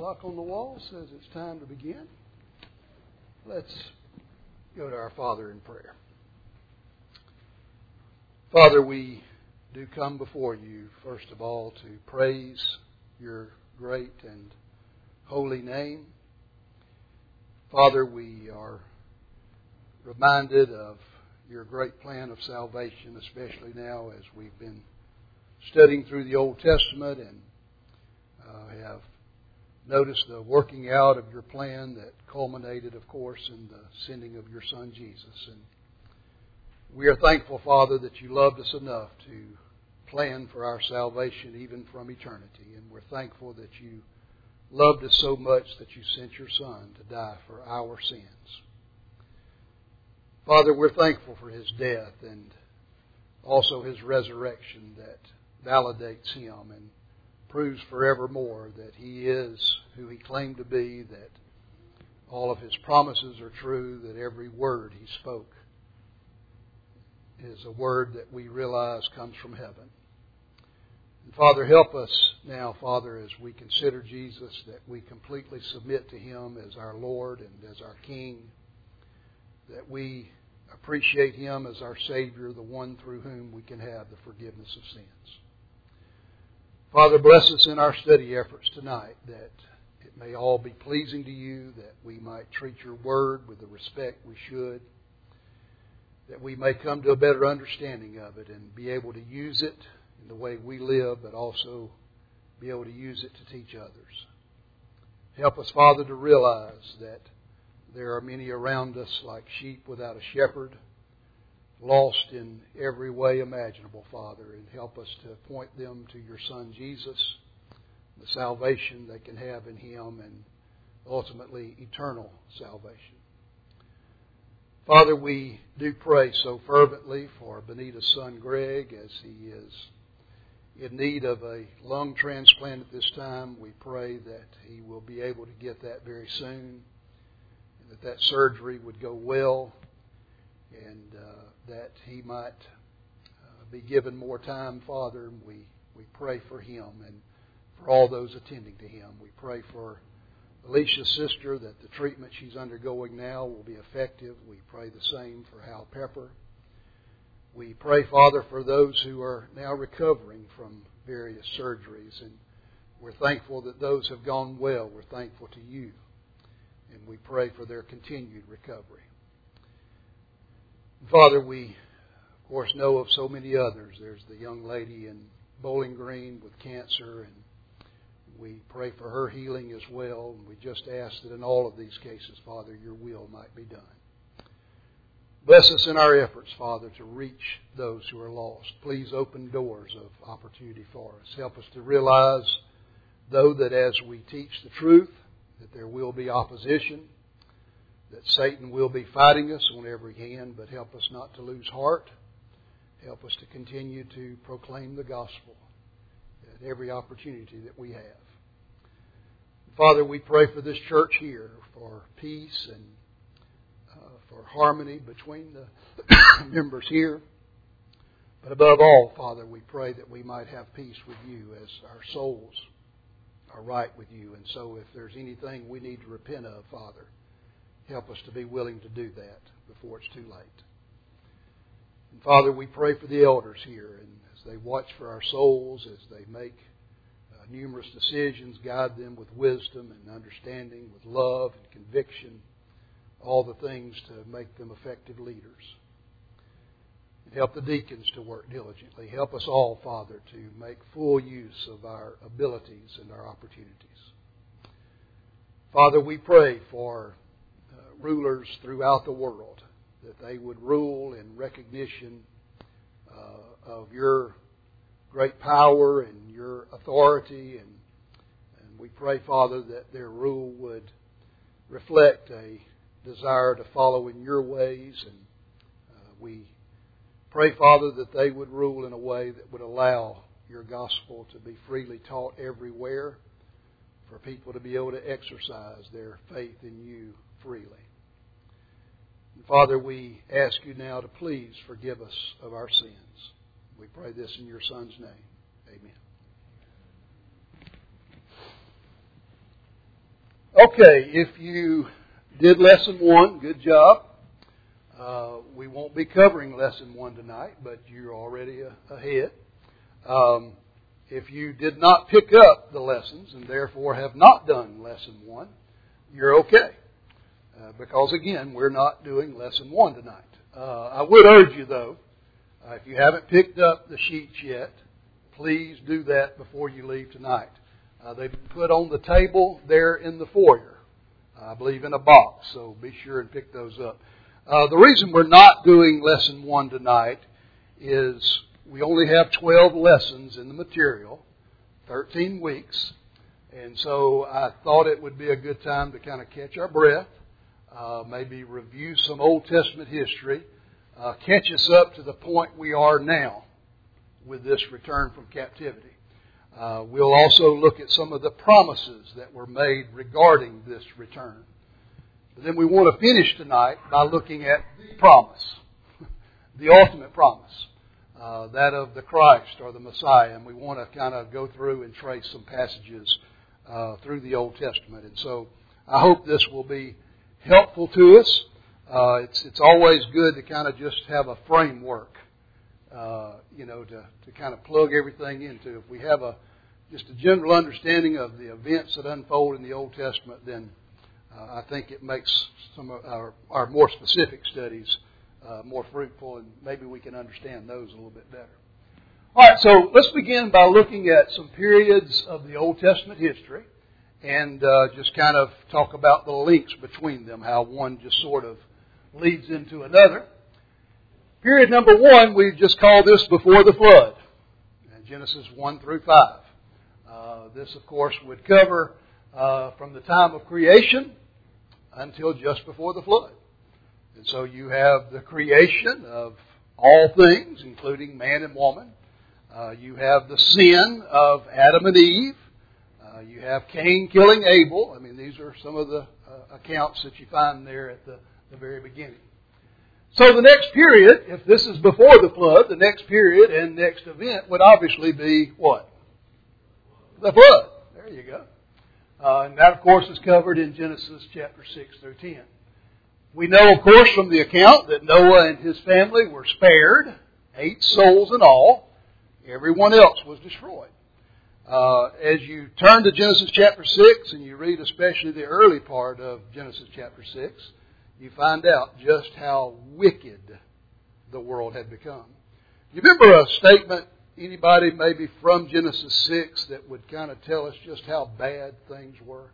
clock on the wall says it's time to begin. Let's go to our Father in prayer. Father, we do come before you, first of all, to praise your great and holy name. Father, we are reminded of your great plan of salvation, especially now as we've been studying through the Old Testament and have noticed the working out of your plan that culminated, of course, in the sending of your Son, Jesus. And we are thankful, Father, that you loved us enough to plan for our salvation even from eternity. And we're thankful that you loved us so much that you sent your Son to die for our sins. Father, we're thankful for His death and also His resurrection that validates Him and proves forevermore that He is who He claimed to be, that all of His promises are true, that every word He spoke is a word that we realize comes from heaven. And Father, help us now, Father, as we consider Jesus, that we completely submit to Him as our Lord and as our King, that we appreciate Him as our Savior, the one through whom we can have the forgiveness of sins. Father, bless us in our study efforts tonight, that it may all be pleasing to you, that we might treat your word with the respect we should, that we may come to a better understanding of it and be able to use it in the way we live, but also be able to use it to teach others. Help us, Father, to realize that there are many around us like sheep without a shepherd, lost in every way imaginable, Father, and help us to point them to your Son, Jesus, the salvation they can have in Him, and ultimately eternal salvation. Father, we do pray so fervently for Benita's son, Greg, as he is in need of a lung transplant at this time. We pray that he will be able to get that very soon, and that surgery would go well, and that he might be given more time, Father. We pray for him and for all those attending to him. We pray for Alicia's sister that the treatment she's undergoing now will be effective. We pray the same for Hal Pepper. We pray, Father, for those who are now recovering from various surgeries, and we're thankful that those have gone well. We're thankful to you, and we pray for their continued recovery. Father, we, of course, know of so many others. There's the young lady in Bowling Green with cancer, and we pray for her healing as well. And we just ask that in all of these cases, Father, your will might be done. Bless us in our efforts, Father, to reach those who are lost. Please open doors of opportunity for us. Help us to realize, though, that as we teach the truth, that there will be opposition, that Satan will be fighting us on every hand, but help us not to lose heart. Help us to continue to proclaim the gospel at every opportunity that we have. Father, we pray for this church here, for peace and for harmony between the members here. But above all, Father, we pray that we might have peace with you as our souls are right with you. And so if there's anything we need to repent of, Father, help us to be willing to do that before it's too late. And Father, we pray for the elders here, and as they watch for our souls, as they make numerous decisions, guide them with wisdom and understanding, with love and conviction, all the things to make them effective leaders. And help the deacons to work diligently. Help us all, Father, to make full use of our abilities and our opportunities. Father, we pray for rulers throughout the world, that they would rule in recognition of your great power and your authority. And we pray, Father, that their rule would reflect a desire to follow in your ways. And we pray, Father, that they would rule in a way that would allow your gospel to be freely taught everywhere, for people to be able to exercise their faith in you freely. And Father, we ask you now to please forgive us of our sins. We pray this in your Son's name. Amen. Okay, if you did Lesson 1, good job. We won't be covering Lesson 1 tonight, but you're already ahead. If you did not pick up the lessons and therefore have not done Lesson 1, you're okay. Because, again, we're not doing Lesson 1 tonight. I would urge you, though, if you haven't picked up the sheets yet, please do that before you leave tonight. They've been put on the table there in the foyer, I believe in a box, so be sure and pick those up. The reason we're not doing Lesson 1 tonight is we only have 12 lessons in the material, 13 weeks, and so I thought it would be a good time to kind of catch our breath, maybe review some Old Testament history, catch us up to the point we are now with this return from captivity. We'll also look at some of the promises that were made regarding this return. But then we want to finish tonight by looking at the promise, the ultimate promise, that of the Christ or the Messiah. And we want to kind of go through and trace some passages through the Old Testament. And so I hope this will be helpful to us. It's always good to kind of just have a framework, to kind of plug everything into. If we have just a general understanding of the events that unfold in the Old Testament, then I think it makes some of our more specific studies more fruitful, and maybe we can understand those a little bit better. All right, so let's begin by looking at some periods of the Old Testament history and just kind of talk about the links between them, how one just sort of leads into another. Period number 1, we just call this before the flood, Genesis 1 through 5. This, of course, would cover from the time of creation until just before the flood. And so you have the creation of all things, including man and woman. You have the sin of Adam and Eve. You have Cain killing Abel. I mean, these are some of the accounts that you find there at the very beginning. So the next period, if this is before the flood, the next period and next event would obviously be what? The flood. There you go. And that, of course, is covered in Genesis chapter 6 through 10. We know, of course, from the account that Noah and his family were spared, 8 souls in all. Everyone else was destroyed. As you turn to Genesis chapter 6 and you read especially the early part of Genesis chapter 6, you find out just how wicked the world had become. You remember a statement, anybody maybe from Genesis 6, that would kind of tell us just how bad things were?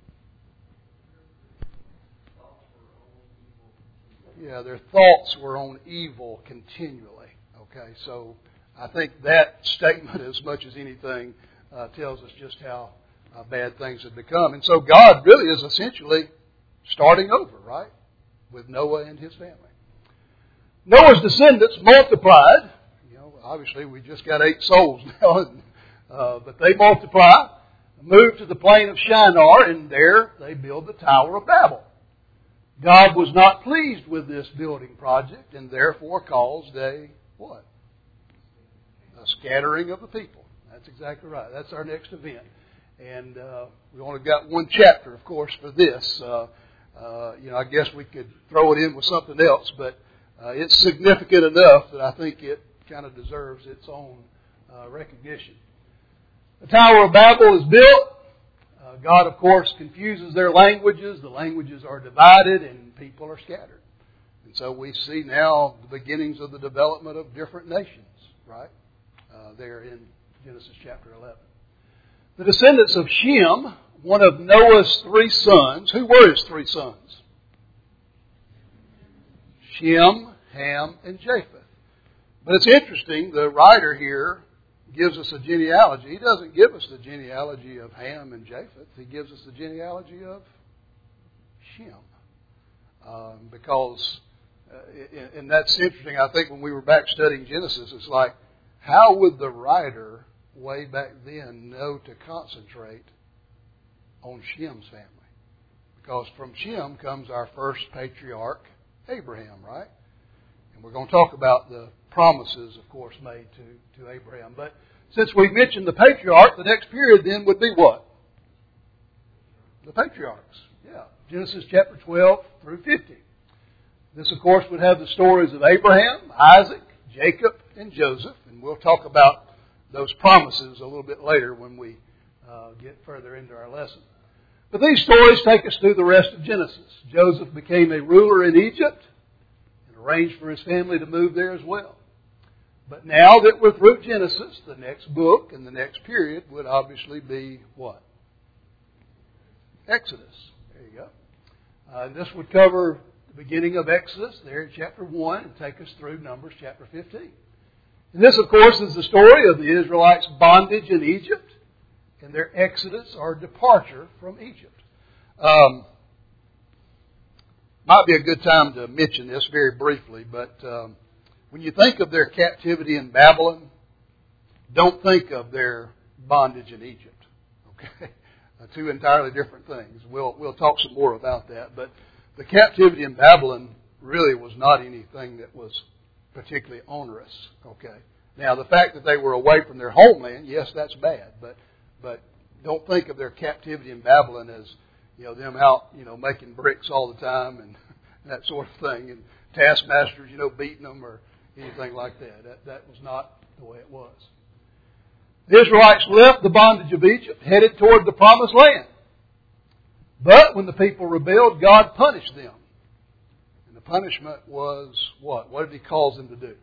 Yeah, their thoughts were on evil continually. Okay, so I think that statement, as much as anything, tells us just how bad things had become. And so God really is essentially starting over, right, with Noah and his family. Noah's descendants multiplied. Obviously, we just got 8 souls now, but they multiply, move to the plain of Shinar, and there they build the Tower of Babel. God was not pleased with this building project, and therefore caused a what? A scattering of the people. That's exactly right. That's our next event. And we only got one chapter, of course, for this. I guess we could throw it in with something else, but it's significant enough that I think it kind of deserves its own recognition. The Tower of Babel is built. God, of course, confuses their languages. The languages are divided and people are scattered. And so we see now the beginnings of the development of different nations, right? There in Genesis chapter 11. The descendants of Shem, one of Noah's 3 sons. Who were his 3 sons? Shem, Ham, and Japheth. But it's interesting, the writer here gives us a genealogy. He doesn't give us the genealogy of Ham and Japheth. He gives us the genealogy of Shem. And that's interesting. I think when we were back studying Genesis, it's like, how would the writer way back then know to concentrate on Shem's family? Because from Shem comes our first patriarch, Abraham, right? And we're going to talk about the promises, of course, made to Abraham. But since we mentioned the patriarch, the next period then would be what? The patriarchs. Yeah. Genesis chapter 12 through 50. This, of course, would have the stories of Abraham, Isaac, Jacob, and Joseph. And we'll talk about those promises a little bit later when we get further into our lesson. But these stories take us through the rest of Genesis. Joseph became a ruler in Egypt and arranged for his family to move there as well. But now that we're through Genesis, the next book and the next period would obviously be what? Exodus. There you go. This would cover the beginning of Exodus there in chapter 1 and take us through Numbers chapter 15. And this, of course, is the story of the Israelites' bondage in Egypt and their exodus or departure from Egypt. Might be a good time to mention this very briefly, but when you think of their captivity in Babylon, don't think of their bondage in Egypt. Okay, two entirely different things. We'll talk some more about that, but the captivity in Babylon really was not anything that was particularly onerous. Okay, now the fact that they were away from their homeland, yes, that's bad, but don't think of their captivity in Babylon as, them out, making bricks all the time and that sort of thing, and taskmasters, beating them or anything like that. That was not the way it was. The Israelites left the bondage of Egypt, headed toward the promised land. But when the people rebelled, God punished them. And the punishment was what? What did He cause them to do?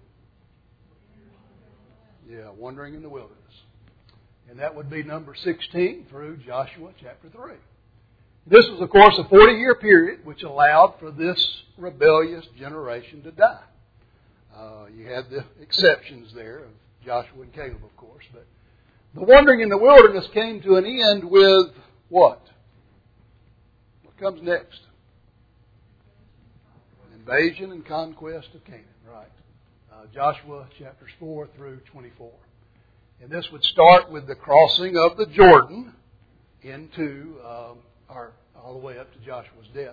Yeah, wandering in the wilderness. And that would be number 16 through Joshua chapter 3. This was, of course, a 40-year period which allowed for this rebellious generation to die. You had the exceptions there of Joshua and Caleb, of course. But the wandering in the wilderness came to an end with what? What comes next? Invasion and conquest of Canaan, right. Joshua chapters 4 through 24. And this would start with the crossing of the Jordan into, all the way up to Joshua's death.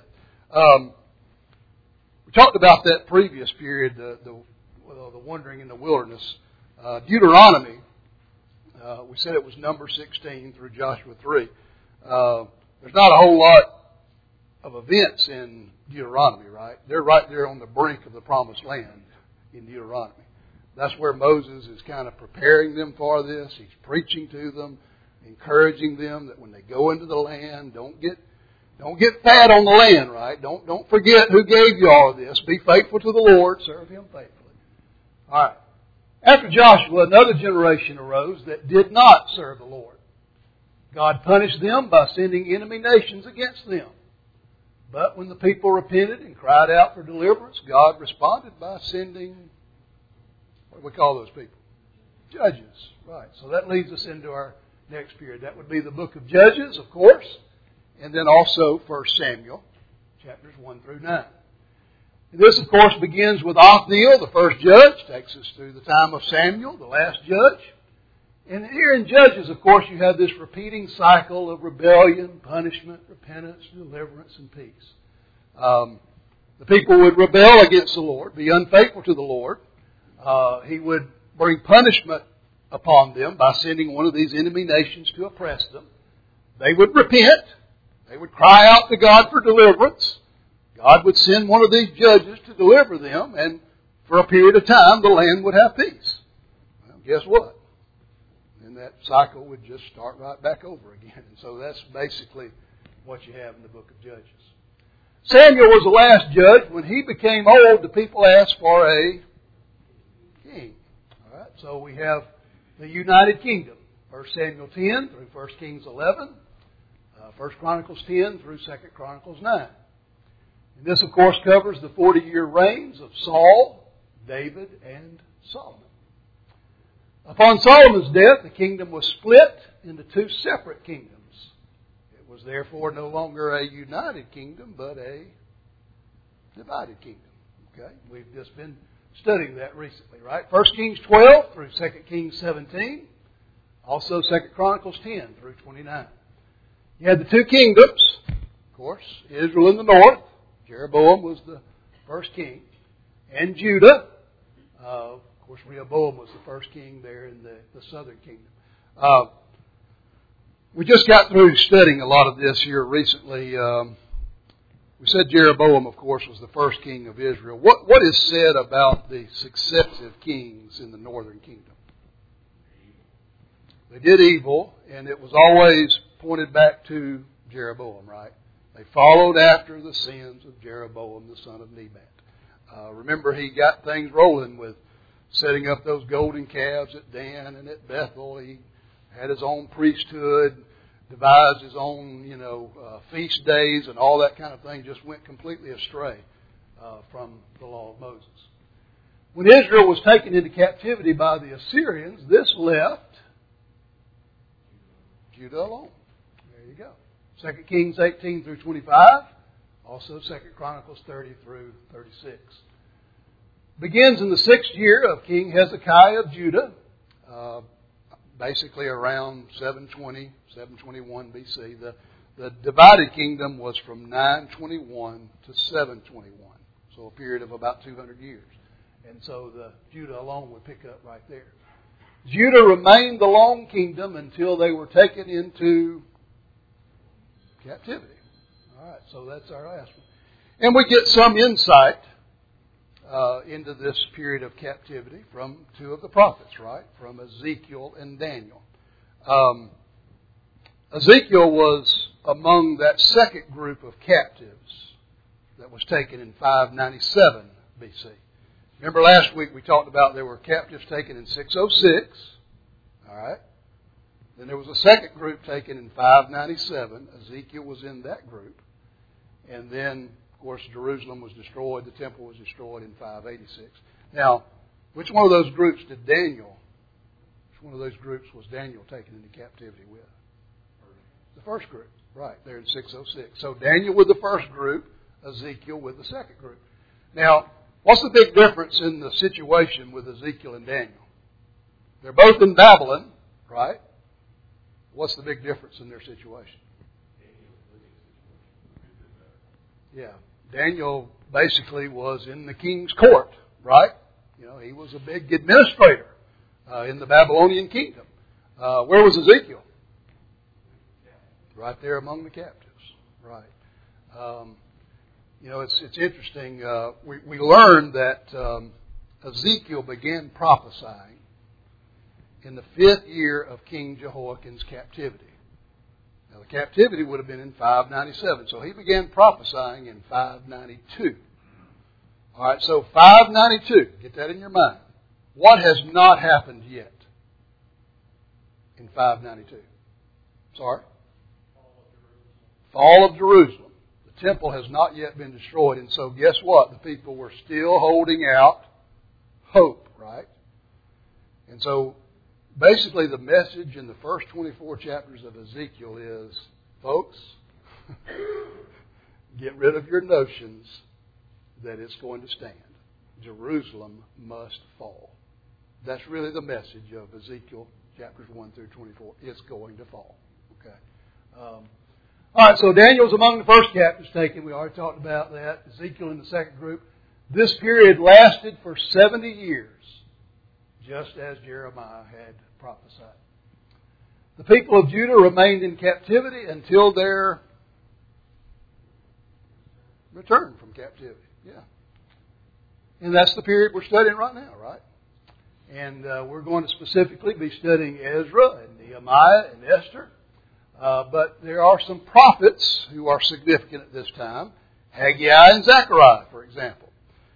We talked about that previous period, the wandering in the wilderness. Deuteronomy, we said it was number 16 through Joshua 3. There's not a whole lot of events in Deuteronomy, right? They're right there on the brink of the promised land in Deuteronomy. That's where Moses is kind of preparing them for this. He's preaching to them, encouraging them that when they go into the land, don't get fat on the land, right? Don't forget who gave you all of this. Be faithful to the Lord. Serve Him faithfully. All right. After Joshua, another generation arose that did not serve the Lord. God punished them by sending enemy nations against them. But when the people repented and cried out for deliverance, God responded by sending, what do we call those people? Judges. Right. So that leads us into our next period. That would be the book of Judges, of course. And then also 1 Samuel, chapters 1 through 9. And this, of course, begins with Othniel, the first judge. Takes us through the time of Samuel, the last judge. And here in Judges, of course, you have this repeating cycle of rebellion, punishment, repentance, deliverance, and peace. The people would rebel against the Lord, be unfaithful to the Lord. He would bring punishment upon them by sending one of these enemy nations to oppress them. They would repent. They would cry out to God for deliverance. God would send one of these judges to deliver them, and for a period of time, the land would have peace. Well, guess what? And that cycle would just start right back over again. And so that's basically what you have in the book of Judges. Samuel was the last judge. When he became old, the people asked for a king. All right, so we have the United Kingdom. 1 Samuel 10 through 1 Kings 11. 1 Chronicles 10 through 2 Chronicles 9. And this, of course, covers the 40-year reigns of Saul, David, and Solomon. Upon Solomon's death, the kingdom was split into two separate kingdoms. It was therefore no longer a united kingdom, but a divided kingdom. Okay? We've just been studying that recently, right? 1 Kings 12 through 2 Kings 17. Also 2 Chronicles 10 through 29. You had the two kingdoms, of course, Israel in the north. Jeroboam was the first king. And Judah. Of course, Rehoboam was the first king there in the southern kingdom. We just got through studying a lot of this here recently. We said Jeroboam, of course, was the first king of Israel. What is said about the successive kings in the northern kingdom? They did evil, and it was always pointed back to Jeroboam, right? They followed after the sins of Jeroboam, the son of Nebat. Remember, he got things rolling with setting up those golden calves at Dan and at Bethel. He had his own priesthood, devised his own, feast days, and all that kind of thing. Just went completely astray from the law of Moses. When Israel was taken into captivity by the Assyrians, this left Judah alone. There you go. 2 Kings 18 through 25. Also 2 Chronicles 30 through 36. Begins in the 6th year of King Hezekiah of Judah. Basically around 720, 721 BC. The divided kingdom was from 921 to 721. So a period of about 200 years. And so the Judah alone would pick up right there. Judah remained the lone kingdom until they were taken into captivity. All right, so that's our last one. And we get some insight into this period of captivity from two of the prophets, right? From Ezekiel and Daniel. Ezekiel was among that second group of captives that was taken in 597 BC. Remember last week we talked about there were captives taken in 606. All right. Then there was a second group taken in 597. Ezekiel was in that group. And then, of course, Jerusalem was destroyed. The temple was destroyed in 586. Now, which one of those groups was Daniel taken into captivity with? The first group. Right, there in 606. So Daniel with the first group, Ezekiel with the second group. Now, what's the big difference in the situation with Ezekiel and Daniel? They're both in Babylon, right? What's the big difference in their situation? Yeah, Daniel basically was in the king's court, right? He was a big administrator in the Babylonian kingdom. Where was Ezekiel? Right there among the captives, right? It's interesting. We learned that Ezekiel began prophesying in the 5th year of King Jehoiakim's captivity. Now, the captivity would have been in 597, so he began prophesying in 592. All right, so 592, get that in your mind. What has not happened yet in 592? Sorry? Fall of Jerusalem. The temple has not yet been destroyed, and so guess what? The people were still holding out hope, right? And so basically the message in the first 24 chapters of Ezekiel is, folks, get rid of your notions that it's going to stand. Jerusalem must fall. That's really the message of Ezekiel chapters 1 through 24. It's going to fall. Okay. All right, so Daniel's among the first captives taken. We already talked about that. Ezekiel in the second group. This period lasted for 70 years, just as Jeremiah had prophesied. The people of Judah remained in captivity until their return from captivity. Yeah. And that's the period we're studying right now, right? And we're going to specifically be studying Ezra and Nehemiah and Esther. But there are some prophets who are significant at this time. Haggai and Zechariah, for example.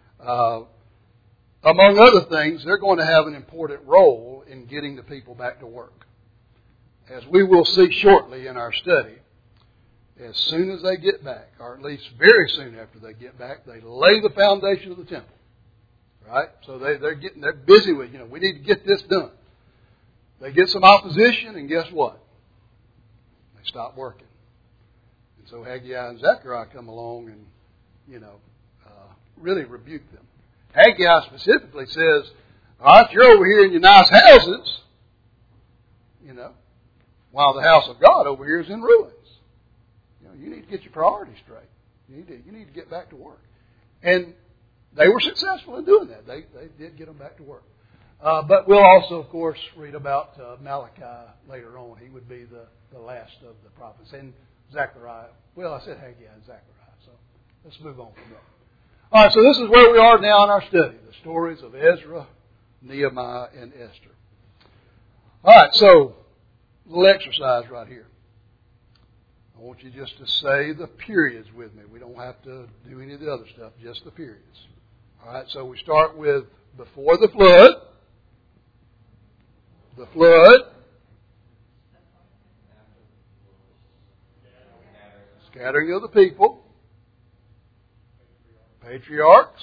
Among other things, they're going to have an important role in getting the people back to work. As we will see shortly in our study, as soon as they get back, or at least very soon after they get back, they lay the foundation of the temple. Right? So they're busy with, we need to get this done. They get some opposition, and guess what? They stop working. And so Haggai and Zechariah come along and, really rebuke them. Haggai specifically says, all right, you're over here in your nice houses, while the house of God over here is in ruins. You need to get your priorities straight. You need to get back to work. And they were successful in doing that. They did get them back to work. But we'll also, of course, read about Malachi later on. He would be the last of the prophets. And Zechariah. Well, I said Haggai and Zechariah. So let's move on from there. All right, so this is where we are now in our study. The stories of Ezra, Nehemiah, and Esther. All right, so a little exercise right here. I want you just to say the periods with me. We don't have to do any of the other stuff, just the periods. All right, so we start with before the flood, scattering of the people, patriarchs,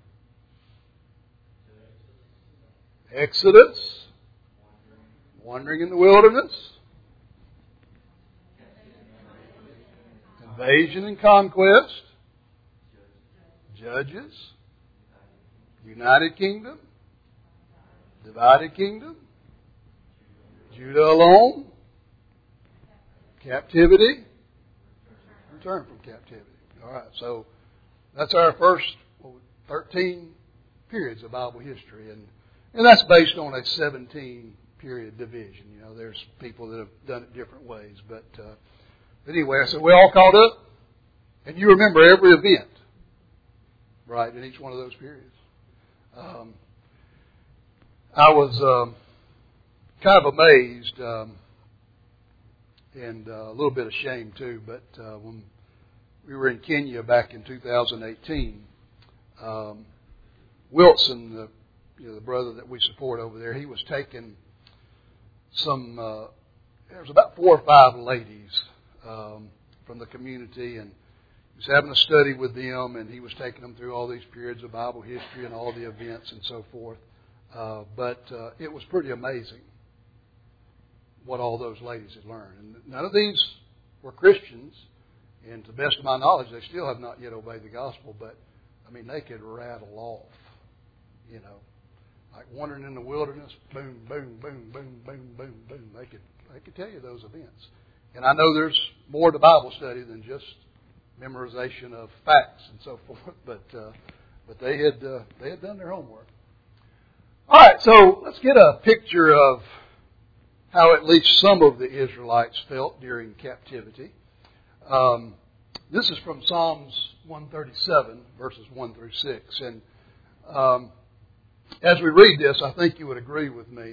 Exodus, wandering in the wilderness, invasion and conquest, Judges, United Kingdom, divided kingdom, Judah alone, captivity, return from captivity. All right, so that's our first 13 periods of Bible history, and that's based on a 17-period division. You know, there's people that have done it different ways, but anyway, so we're all caught up, and you remember every event, right, in each one of those periods. I was kind of amazed and a little bit ashamed too, but when we were in Kenya back in 2018, Wilson, the brother that we support over there, he was taking some, there was about 4 or 5 ladies from the community, and he was having a study with them, and he was taking them through all these periods of Bible history and all the events and so forth. But it was pretty amazing what all those ladies had learned. And none of these were Christians, and to the best of my knowledge, they still have not yet obeyed the gospel, but, I mean, they could rattle off, you know, like wandering in the wilderness, boom, boom, boom, boom, boom, boom, boom. They could tell you those events. And I know there's more to Bible study than just memorization of facts and so forth, but they had done their homework. All right, so let's get a picture of how at least some of the Israelites felt during captivity. This is from Psalms 137, verses 1 through 6. And as we read this, I think you would agree with me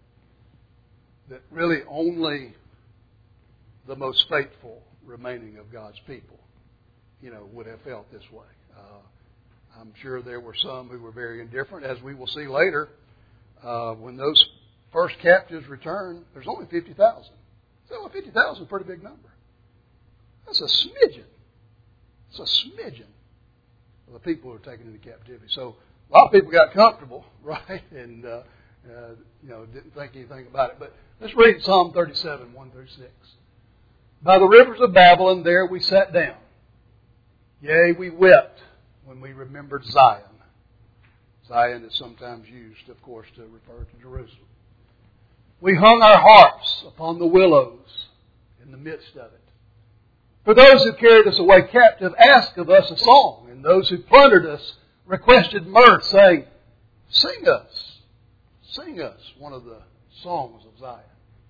that really only the most faithful remaining of God's people, you know, would have felt this way. I'm sure there were some who were very indifferent, as we will see later. When those first captives returned, there's only 50,000. So 50,000 is a pretty big number. That's a smidgen. It's a smidgen of the people who are taken into captivity. So a lot of people got comfortable, right, and didn't think anything about it. But let's read Psalm 37, 1 through 6. By the rivers of Babylon, there we sat down. Yea, we wept when we remembered Zion. Zion is sometimes used, of course, to refer to Jerusalem. We hung our harps upon the willows in the midst of it. For those who carried us away captive asked of us a song, and those who plundered us requested mirth, saying, sing us one of the songs of Zion.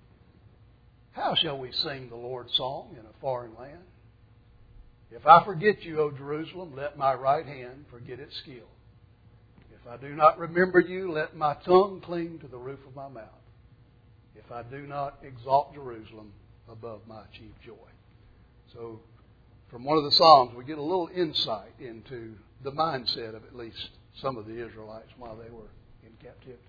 How shall we sing the Lord's song in a foreign land? If I forget you, O Jerusalem, let my right hand forget its skill. If I do not remember you, let my tongue cling to the roof of my mouth. If I do not exalt Jerusalem above my chief joy. So, from one of the Psalms, we get a little insight into the mindset of at least some of the Israelites while they were in captivity.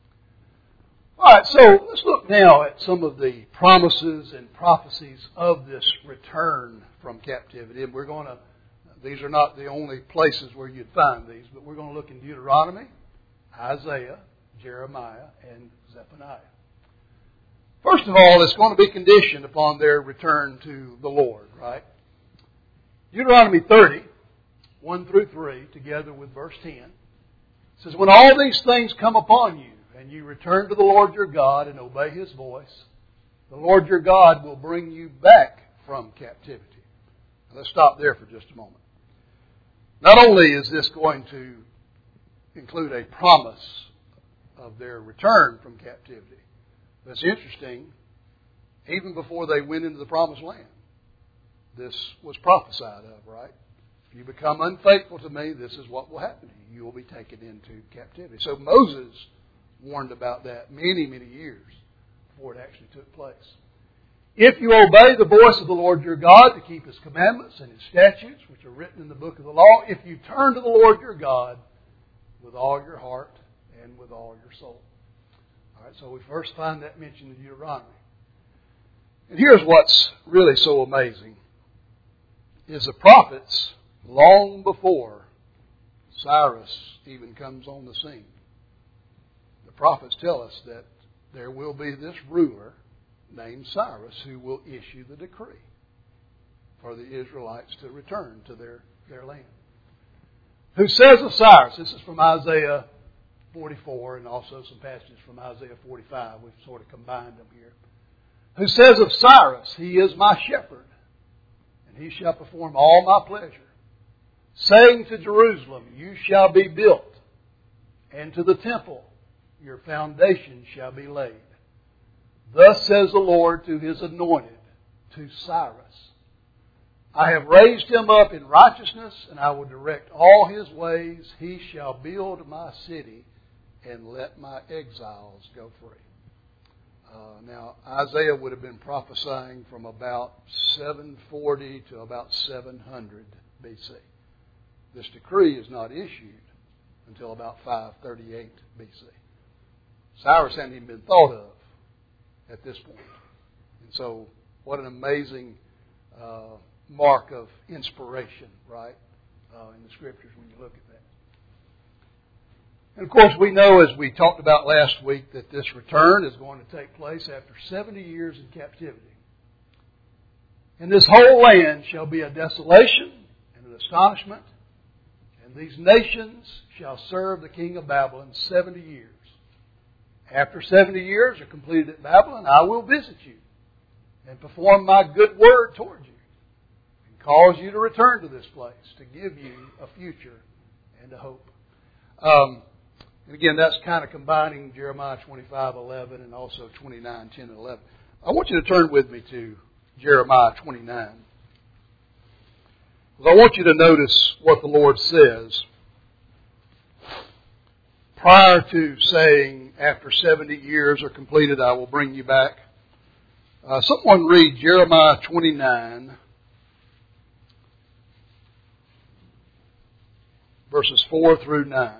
All right, so let's look now at some of the promises and prophecies of this return from captivity. And these are not the only places where you'd find these, but we're going to look in Deuteronomy, Isaiah, Jeremiah, and Zephaniah. First of all, it's going to be conditioned upon their return to the Lord, right? Deuteronomy 30, 1 through 3, together with verse 10, says, when all these things come upon you, and you return to the Lord your God and obey His voice, the Lord your God will bring you back from captivity. Now, let's stop there for just a moment. Not only is this going to include a promise of their return from captivity. But it's interesting, even before they went into the promised land, this was prophesied of, right? If you become unfaithful to me, this is what will happen to you. You will be taken into captivity. So Moses warned about that many, many years before it actually took place. If you obey the voice of the Lord your God to keep His commandments and His statutes, which are written in the book of the law, if you turn to the Lord your God with all your heart and with all your soul. All right, so we first find that mentioned in Deuteronomy. And here's what's really so amazing, is the prophets, long before Cyrus even comes on the scene, the prophets tell us that there will be this ruler named Cyrus who will issue the decree for the Israelites to return to their land. Who says of Cyrus, this is from Isaiah 44 and also some passages from Isaiah 45. We've sort of combined them here. Who says of Cyrus, he is my shepherd, and he shall perform all my pleasure. Saying to Jerusalem, you shall be built, and to the temple your foundation shall be laid. Thus says the Lord to His anointed, to Cyrus, I have raised him up in righteousness, and I will direct all his ways. He shall build my city and let my exiles go free. Now, Isaiah would have been prophesying from about 740 to about 700 BC. This decree is not issued until about 538 BC. Cyrus hadn't even been thought of at this point. And so, what an amazing mark of inspiration, right, in the Scriptures when you look at that. And of course, we know, as we talked about last week, that this return is going to take place after 70 years in captivity. And this whole land shall be a desolation and an astonishment, and these nations shall serve the king of Babylon 70 years. After 70 years are completed at Babylon, I will visit you and perform my good word toward you and cause you to return to this place to give you a future and a hope. And again, that's kind of combining Jeremiah 25:11 and also 29:10 and 11. I want you to turn with me to Jeremiah 29. Because I want you to notice what the Lord says prior to saying, after 70 years are completed, I will bring you back. Someone read Jeremiah 29, verses 4 through 9.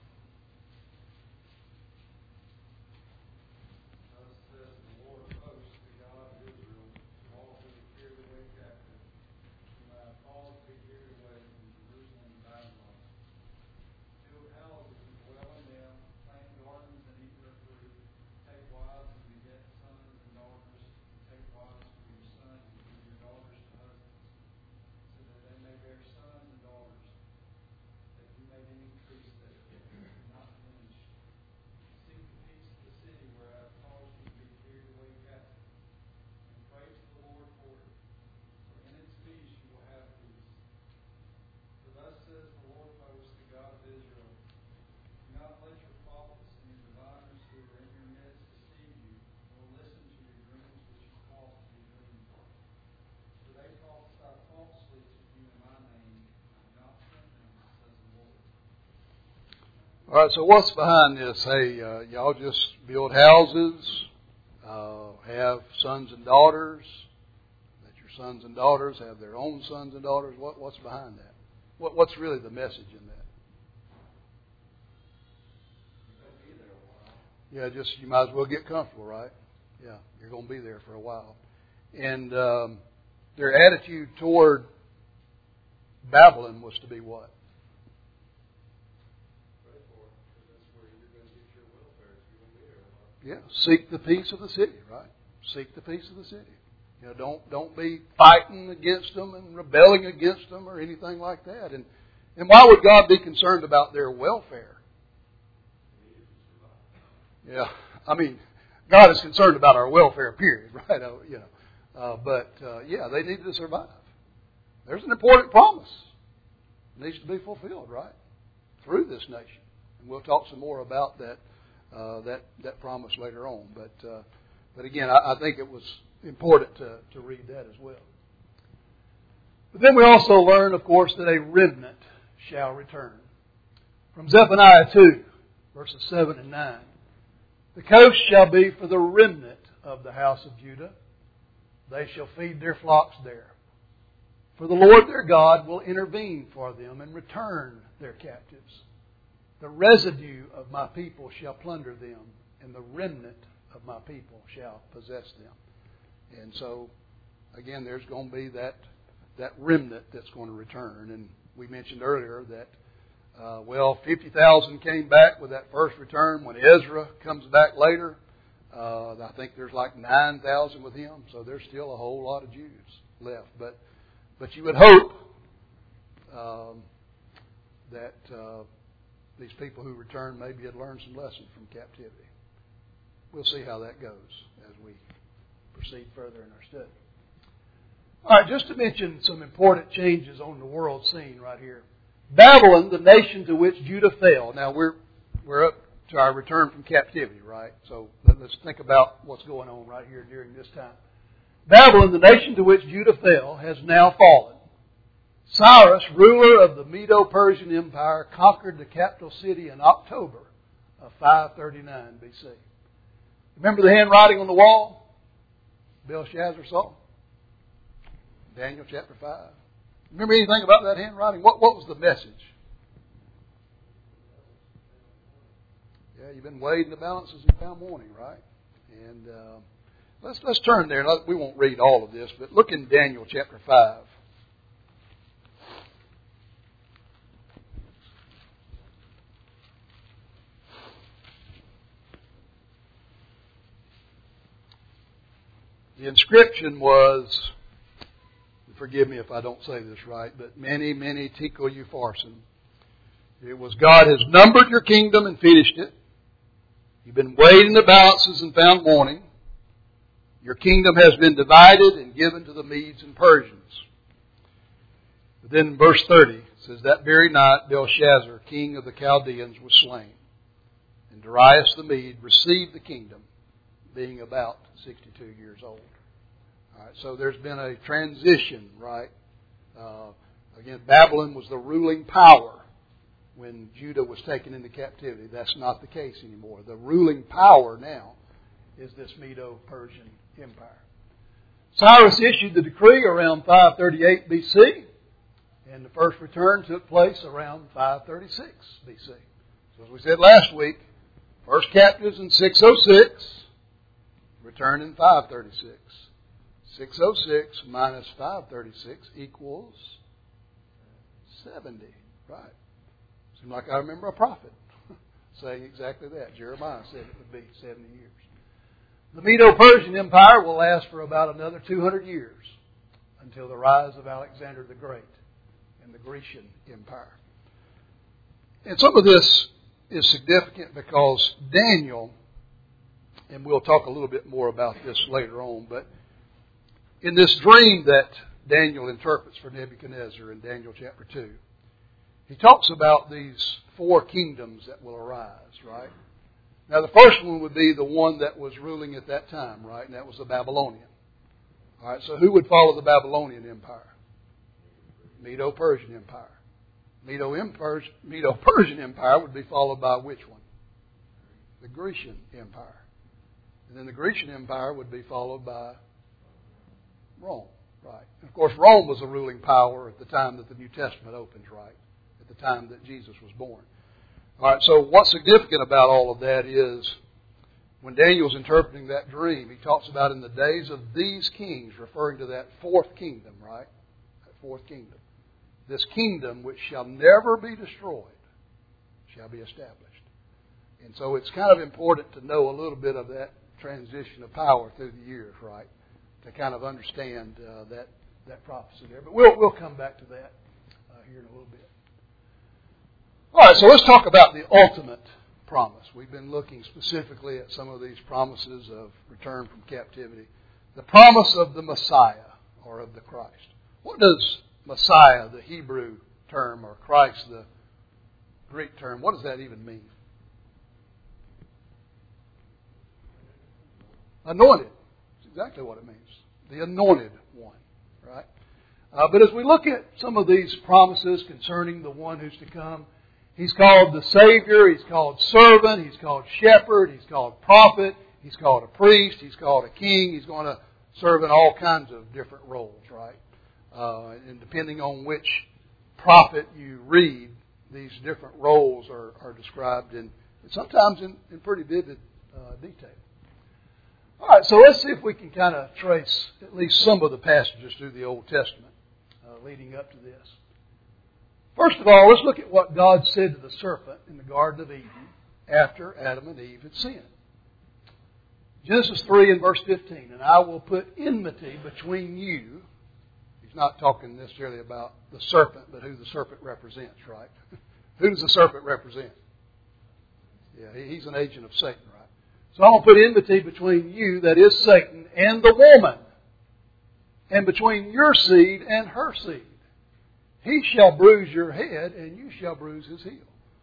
All right, so what's behind this? Hey, y'all just build houses, have sons and daughters, that your sons and daughters have their own sons and daughters. What's behind that? What's really the message in that? Yeah, just you might as well get comfortable, right? Yeah, you're going to be there for a while. And their attitude toward Babylon was to be what? Yeah, seek the peace of the city, right? Seek the peace of the city. You know, don't be fighting against them and rebelling against them or anything like that. And why would God be concerned about their welfare? Yeah, I mean, God is concerned about our welfare, period, right? You know, but they need to survive. There's an important promise that needs to be fulfilled, right, through this nation. And we'll talk some more about that that promise later on. But again, I think it was important to read that as well. But then we also learn, of course, that a remnant shall return. From Zephaniah 2, verses 7 and 9. The coast shall be for the remnant of the house of Judah. They shall feed their flocks there. For the Lord their God will intervene for them and return their captives. The residue of my people shall plunder them, and the remnant of my people shall possess them. And so, again, there's going to be that remnant that's going to return. And we mentioned earlier that, 50,000 came back with that first return. When Ezra comes back later, I think there's like 9,000 with him. So there's still a whole lot of Jews left. But you would hope that these people who return maybe had learned some lessons from captivity. We'll see how that goes as we proceed further in our study. All right, just to mention some important changes on the world scene right here. Babylon, the nation to which Judah fell. Now, we're up to our return from captivity, right? So let's think about what's going on right here during this time. Babylon, the nation to which Judah fell, has now fallen. Cyrus, ruler of the Medo-Persian Empire, conquered the capital city in October of 539 BC. Remember the handwriting on the wall Belshazzar saw? Daniel chapter 5. Remember anything about that handwriting? What was the message? Yeah, you've been weighed in the balances and found wanting, right? And let's turn there. We won't read all of this, but look in Daniel chapter 5. The inscription was, forgive me if I don't say this right, but many tekel upharsin. It was, God has numbered your kingdom and finished it. You've been weighed in the balances and found wanting. Your kingdom has been divided and given to the Medes and Persians. But then in verse 30, it says, that very night Belshazzar, king of the Chaldeans, was slain. And Darius the Mede received the kingdom, being about 62 years old. All right, so there's been a transition, right? Again, Babylon was the ruling power when Judah was taken into captivity. That's not the case anymore. The ruling power now is this Medo-Persian Empire. Cyrus issued the decree around 538 BC, and the first return took place around 536 BC. So as we said last week, first captives in 606, return in 536. 606 minus 536 equals 70. Right. Seems like I remember a prophet saying exactly that. Jeremiah said it would be 70 years. The Medo-Persian Empire will last for about another 200 years until the rise of Alexander the Great and the Grecian Empire. And some of this is significant because Daniel, and we'll talk a little bit more about this later on, but in this dream that Daniel interprets for Nebuchadnezzar in Daniel chapter 2, he talks about these four kingdoms that will arise, right? Now the first one would be the one that was ruling at that time, right? And that was the Babylonian. All right, so who would follow the Babylonian Empire? Medo-Persian Empire. Medo-Persian Empire would be followed by which one? The Grecian Empire. And then the Grecian Empire would be followed by Rome, right? And of course, Rome was a ruling power at the time that the New Testament opens, right? At the time that Jesus was born. All right, so what's significant about all of that is when Daniel's interpreting that dream, he talks about in the days of these kings, referring to that fourth kingdom, right? That fourth kingdom. This kingdom which shall never be destroyed shall be established. And so it's kind of important to know a little bit of that transition of power through the years, right? To kind of understand that prophecy there. But we'll come back to that here in a little bit. All right, so let's talk about the ultimate promise. We've been looking specifically at some of these promises of return from captivity. The promise of the Messiah, or of the Christ. What does Messiah, the Hebrew term, or Christ, the Greek term, what does that even mean? Anointed. That's exactly what it means. The anointed one. Right? But as we look at some of these promises concerning the one who's to come, He's called the Savior, He's called servant, He's called shepherd, He's called prophet, He's called a priest, He's called a king. He's going to serve in all kinds of different roles, right? And depending on which prophet you read, these different roles are described in sometimes in pretty vivid detail. All right, so let's see if we can kind of trace at least some of the passages through the Old Testament leading up to this. First of all, let's look at what God said to the serpent in the Garden of Eden after Adam and Eve had sinned. Genesis 3 and verse 15, and I will put enmity between you. He's not talking necessarily about the serpent, but who the serpent represents, right? Who does the serpent represent? Yeah, he's an agent of Satan, right? So I'm going to put enmity between you, that is Satan, and the woman, and between your seed and her seed. He shall bruise your head, and you shall bruise his heel.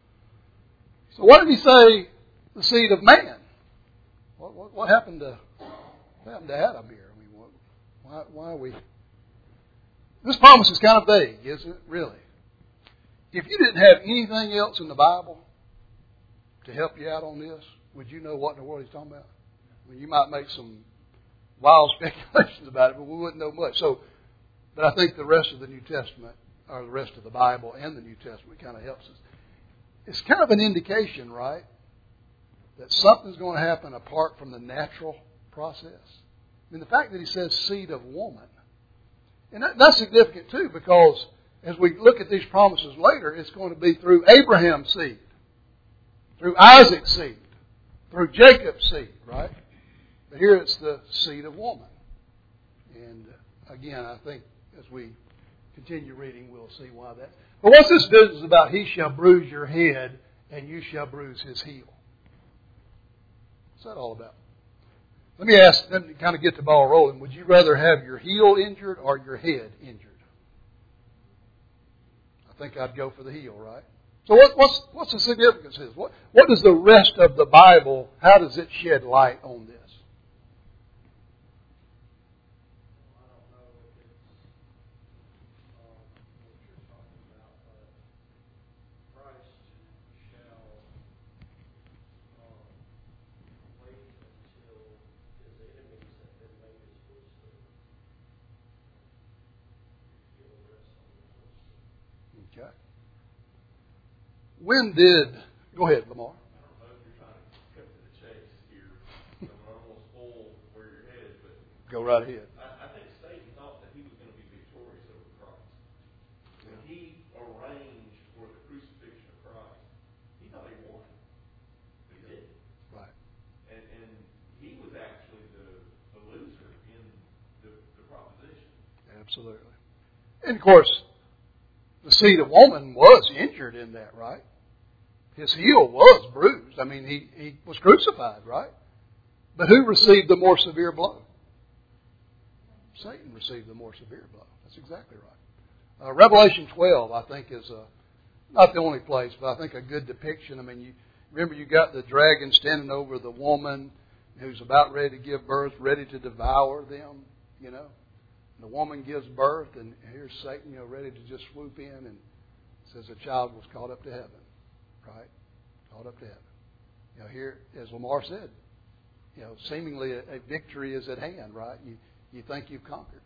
So what did he say, the seed of man? What happened to Adam here? I mean, why are we... This promise is kind of vague, isn't it? Really. If you didn't have anything else in the Bible to help you out on this, would you know what in the world he's talking about? I mean, you might make some wild speculations about it, but we wouldn't know much. But I think the rest of the New Testament, or the rest of the Bible and the New Testament, kind of helps us. It's kind of an indication, right, that something's going to happen apart from the natural process. I mean, the fact that he says seed of woman, and that's significant too, because as we look at these promises later, it's going to be through Abraham's seed, through Isaac's seed, through Jacob's seed, right? But here it's the seed of woman. And again, I think as we continue reading, we'll see why that. But what's this business about he shall bruise your head and you shall bruise his heel? What's that all about? Let me ask, let me kind of get the ball rolling. Would you rather have your heel injured or your head injured? I think I'd go for the heel, right? So what's the significance of this? What does the rest of the Bible, how does it shed light on this? Okay. When did... Go ahead, Lamar. I don't know if you're trying to cut to the chase here. I'm almost full where you're headed, but... Go right ahead. I think Satan thought that he was going to be victorious over Christ. When he arranged for the crucifixion of Christ, he thought he won. But he didn't. Right. And he was actually the loser in the proposition. Absolutely. And of course, the seed of woman was injured in that, right? His heel was bruised. I mean, he was crucified, right? But who received the more severe blow? Satan received the more severe blow. That's exactly right. Revelation 12, I think, is not the only place, but I think a good depiction. I mean, remember you got the dragon standing over the woman who's about ready to give birth, ready to devour them, you know. The woman gives birth, and here's Satan, ready to just swoop in, and says the child was caught up to heaven, right? Caught up to heaven. Here, as Lamar said, seemingly a victory is at hand, right? You think you've conquered.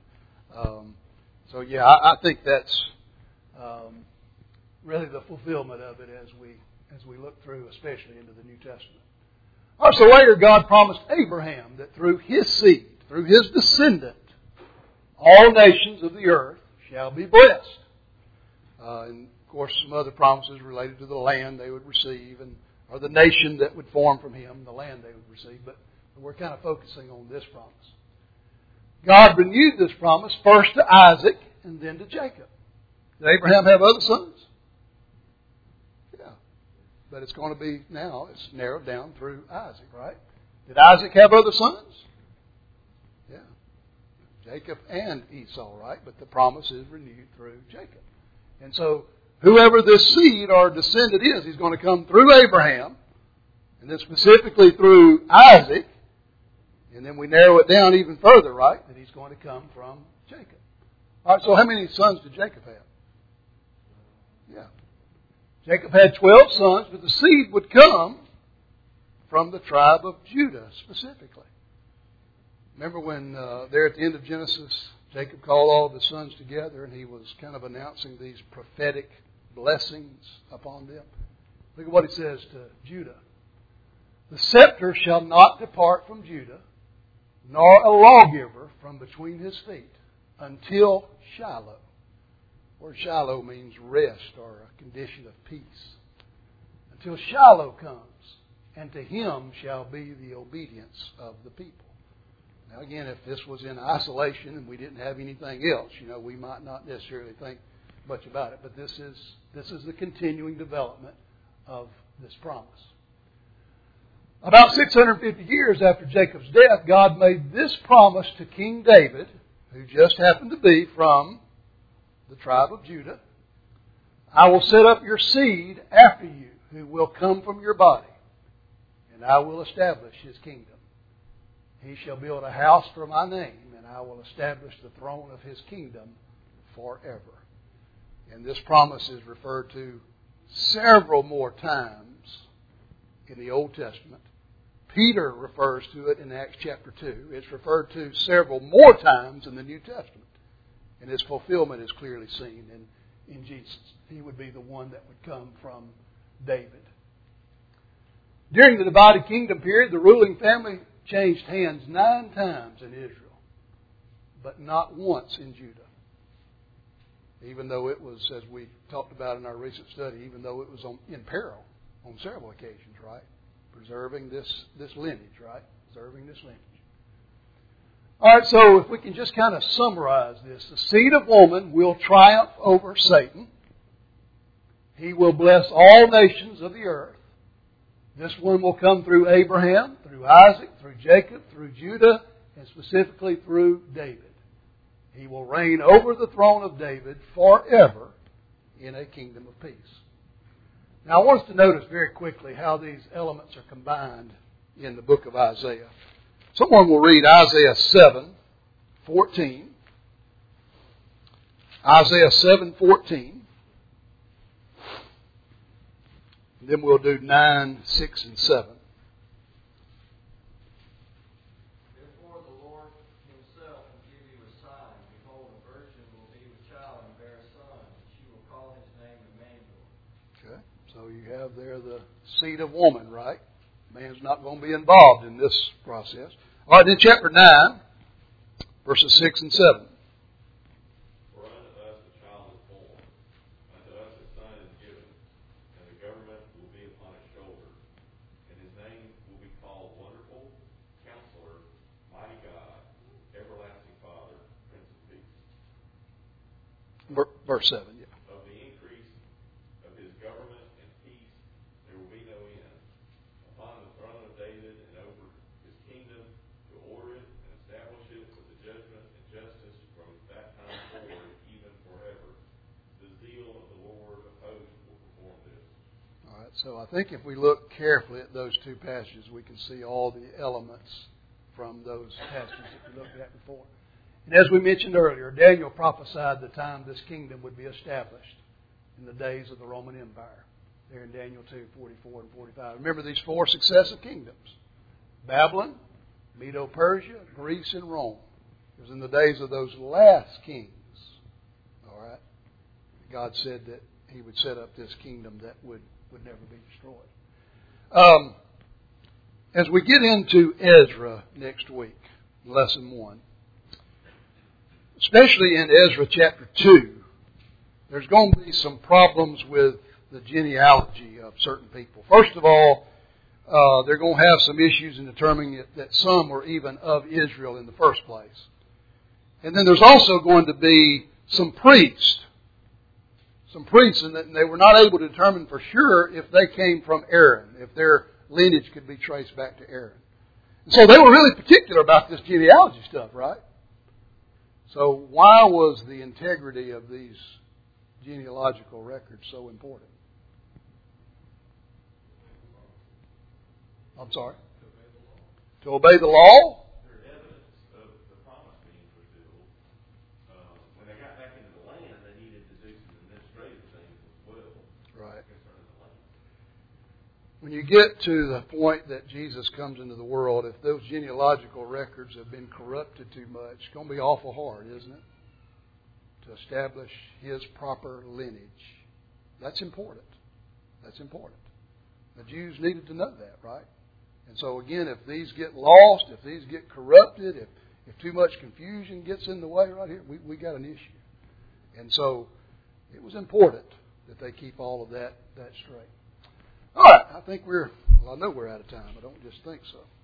I think that's really the fulfillment of it as we look through, especially into the New Testament. All right, so later God promised Abraham that through his seed, through his descendant, all nations of the earth shall be blessed. And of course, some other promises related to the land they would receive, or the nation that would form from him, the land they would receive. But we're kind of focusing on this promise. God renewed this promise first to Isaac and then to Jacob. Did Abraham have other sons? Yeah. But it's going to be now, it's narrowed down through Isaac, right? Did Isaac have other sons? Yeah. Jacob and Esau, right? But the promise is renewed through Jacob. And so, whoever this seed or descendant is, he's going to come through Abraham, and then specifically through Isaac, And then we narrow it down even further, right? That he's going to come from Jacob. All right, so how many sons did Jacob have? Yeah. Jacob had 12 sons, but the seed would come from the tribe of Judah specifically. Remember when there at the end of Genesis, Jacob called all of his sons together and he was kind of announcing these prophetic blessings upon them? Look at what he says to Judah. The scepter shall not depart from Judah, nor a lawgiver from between his feet, until Shiloh. The word Shiloh means rest or a condition of peace. Until Shiloh comes, and to him shall be the obedience of the people. Now again, if this was in isolation and we didn't have anything else, we might not necessarily think much about it. But this is the continuing development of this promise. About 650 years after Jacob's death, God made this promise to King David, who just happened to be from the tribe of Judah. I will set up your seed after you, who will come from your body, and I will establish his kingdom. He shall build a house for my name, and I will establish the throne of his kingdom forever. And this promise is referred to several more times in the Old Testament. Peter refers to it in Acts chapter 2. It's referred to several more times in the New Testament. And its fulfillment is clearly seen in Jesus. He would be the one that would come from David. During the divided kingdom period, the ruling family changed hands 9 times in Israel, but not once in Judah. Even though it was, as we talked about in our recent study, even though it was in peril on several occasions, right? Preserving this lineage, right? Preserving this lineage. All right, so if we can just kind of summarize this. The seed of woman will triumph over Satan. He will bless all nations of the earth. This one will come through Abraham, through Isaac, through Jacob, through Judah, and specifically through David. He will reign over the throne of David forever in a kingdom of peace. Now I want us to notice very quickly how these elements are combined in the book of Isaiah. Someone will read Isaiah 7:14. Isaiah 7:14. Then we'll do 9, 6, and 7. Therefore the Lord himself will give you a sign. Behold, a virgin will be with child and bear a son, and she will call his name Emmanuel. Okay, so you have there the seed of woman, right? Man's not going to be involved in this process. All right, then chapter 9, verses 6 and 7. For unto us a child is born, unto us a son is given, and the government will be upon his shoulder, and his name will be called Wonderful, Counselor, Mighty God, Everlasting Father, Prince of Peace. Verse 7, yeah. Of the increase of his government and peace there will be no end, upon the throne of David and over his kingdom, to order it and establish it with the judgment and justice from that time forward, even forever. The zeal of the Lord of hosts will perform this. All right, so I think if we look carefully at those two passages, we can see all the elements from those passages that we looked at before. And as we mentioned earlier, Daniel prophesied the time this kingdom would be established in the days of the Roman Empire. There in Daniel 2:44 and 45. Remember these 4 successive kingdoms. Babylon, Medo-Persia, Greece, and Rome. It was in the days of those last kings. All right. God said that He would set up this kingdom that would never be destroyed. As we get into Ezra next week, lesson 1, especially in Ezra chapter 2, there's going to be some problems with the genealogy of certain people. First of all, they're going to have some issues in determining that some were even of Israel in the first place. And then there's also going to be some priests, and they were not able to determine for sure if they came from Aaron, if their lineage could be traced back to Aaron. And so they were really particular about this genealogy stuff, right? So why was the integrity of these genealogical records so important? I'm sorry? To obey the law? when you get to the point that Jesus comes into the world, if those genealogical records have been corrupted too much, it's going to be awful hard, isn't it? To establish His proper lineage. That's important. That's important. The Jews needed to know that, right? And so again, if these get lost, if these get corrupted, if too much confusion gets in the way right here, we got an issue. And so it was important that they keep all of that straight. All right, I think I know we're out of time. I don't just think so.